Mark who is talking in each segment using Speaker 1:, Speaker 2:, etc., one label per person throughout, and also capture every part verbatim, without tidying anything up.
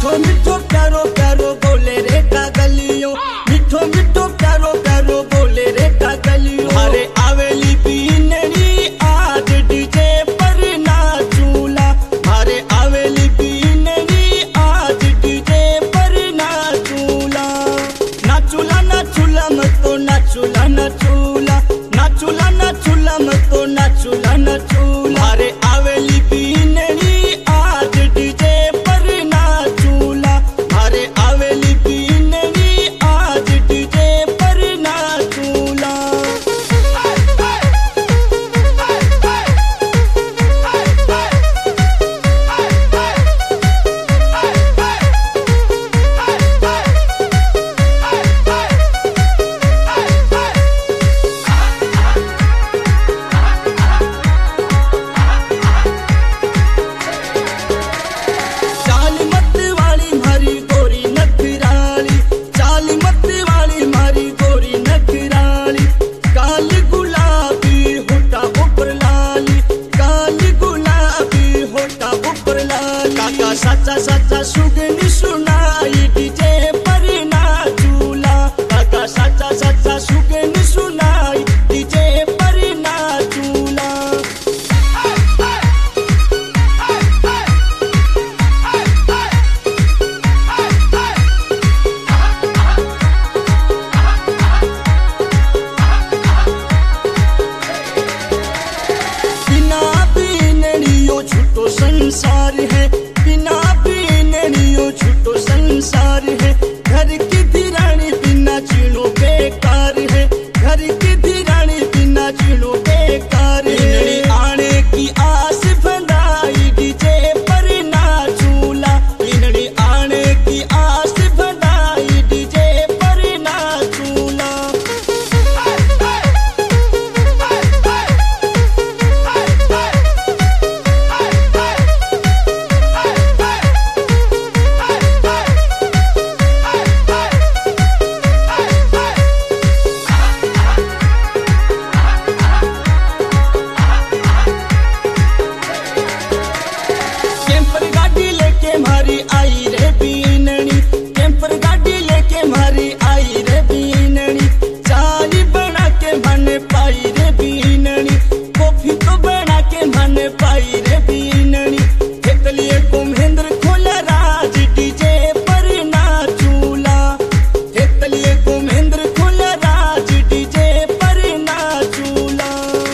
Speaker 1: मिठो मिठो प्यारो प्यारो बोले रे कागलियो, मिठो मिठो प्यारो प्यारो बोले रे कागलियो। अरे आवेली पीनरी आज डीजे पर नाचूला, अरे आवेली पीनरी आज डीजे पर नाचूला। नाचूला नाचूला मतो नाचूला नाचूला, नाचूला नाचूला मतो नाचूला नाचूला। अरे आवेली पीनरी आज डीजे पर नाचूला, अरे आवेली पीनरी आज डीजे पर नाचूला। चाली मत वाली मारी गोरी नखराली, चाली मत वाली मारी गोरी नखराली। काल गुलाबी होठा ऊपर लाली, काल गुलाबी होठा ऊपर लाली। काका साचा साचा सुगनी सुनाई डीजे पर नाचूला, काका साचा साचा सुगनी सुनाई डीजे पर नाचूला। बिना बीनड़ियो झूठो संसार है, बिना बीनड़ियो झूठो संसार है। घर की धीरानी बिना जीणो बेकार है, घर की धीरानी बिना जीणो बेकार है। आने की आस बंधाई डीजे पर नाचूला, बिनड़ी आने की आस बंधाई डीजे पर नाचूला। कैंपर गाड़ी लेके मारी आई रे बीननी, कैंपर गाड़ी लेके मारी आई रे बीननी। चाली बना के मन पाई रे बीननी, कॉफी तो बना के मन पाई रे बीननी। एक लिए को महेंद्र खोला राज डीजे पर नाचूला, एक लिए को महेंद्र खोला राज डीजे पर नाचूला।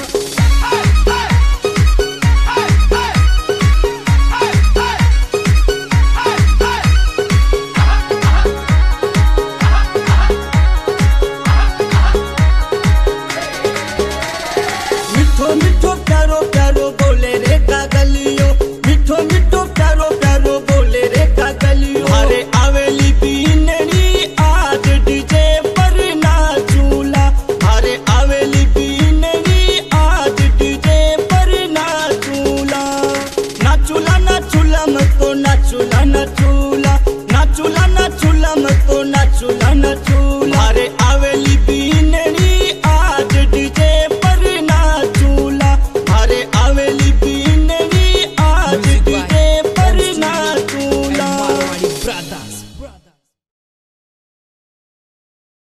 Speaker 1: मिठो मिठो प्यारो प्यारो बोले रे कागलियो, मिठो मिठो प्यारो प्यारो बोले रे कागलियो। अरे आवेली पीनरी आज डीजे पर नाचूला, अरे आवेली पीनरी आज डीजे पर नाचूला। नाचूला नाचूला मतो नाचूला नाचूला।